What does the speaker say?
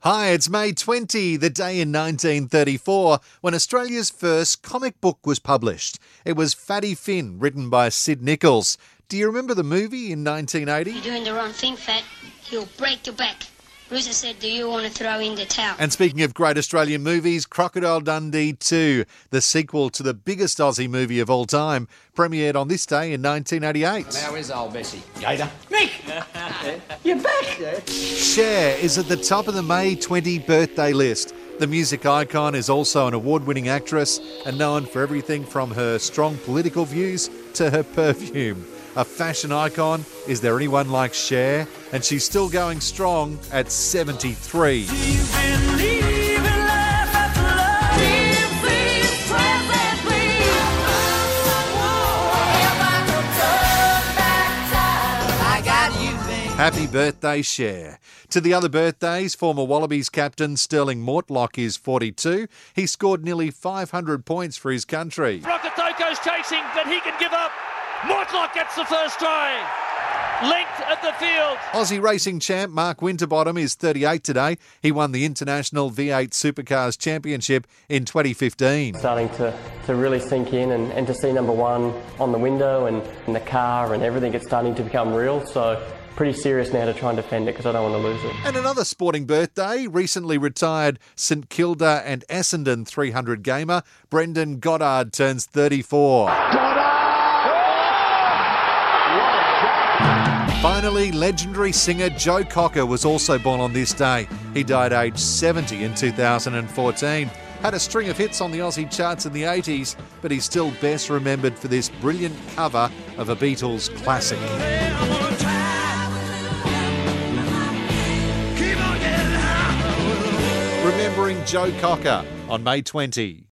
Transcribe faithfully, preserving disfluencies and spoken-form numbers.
Hi, it's May twentieth, the day in nineteen thirty-four, when Australia's first comic book was published. It was Fatty Finn, written by Sid Nichols. Do you remember the movie in nineteen eighty? You're doing the wrong thing, Fat. He'll break your back. Rooster said, do you want to throw in the towel? And speaking of great Australian movies, Crocodile Dundee two, the sequel to the biggest Aussie movie of all time, premiered on this day in nineteen eighty-eight. How is old Bessie? Gator? Nick! You're back! Yeah. Cher is at the top of the May twentieth birthday list. The music icon is also an award-winning actress and known for everything from her strong political views to her perfume. A fashion icon, is there anyone like Cher? And she's still going strong at seventy-three. Happy birthday, Cher. To the other birthdays, former Wallabies captain Sterling Mortlock is forty-two. He scored nearly five hundred points for his country. Rokitoko's chasing, but he can give up. Mortlock gets the first try. Length at the field. Aussie racing champ Mark Winterbottom is thirty-eight today. He won the International V eight Supercars Championship in twenty fifteen. Starting to, to really sink in and, and to see number one on the window and in the car and everything, it's starting to become real. So pretty serious now to try and defend it because I don't want to lose it. And another sporting birthday, recently retired St Kilda and Essendon three hundred gamer Brendan Goddard turns thirty-four. Finally, legendary singer Joe Cocker was also born on this day. He died aged seventy in two thousand fourteen. Had a string of hits on the Aussie charts in the eighties, but he's still best remembered for this brilliant cover of a Beatles classic. Remembering Joe Cocker on May twentieth.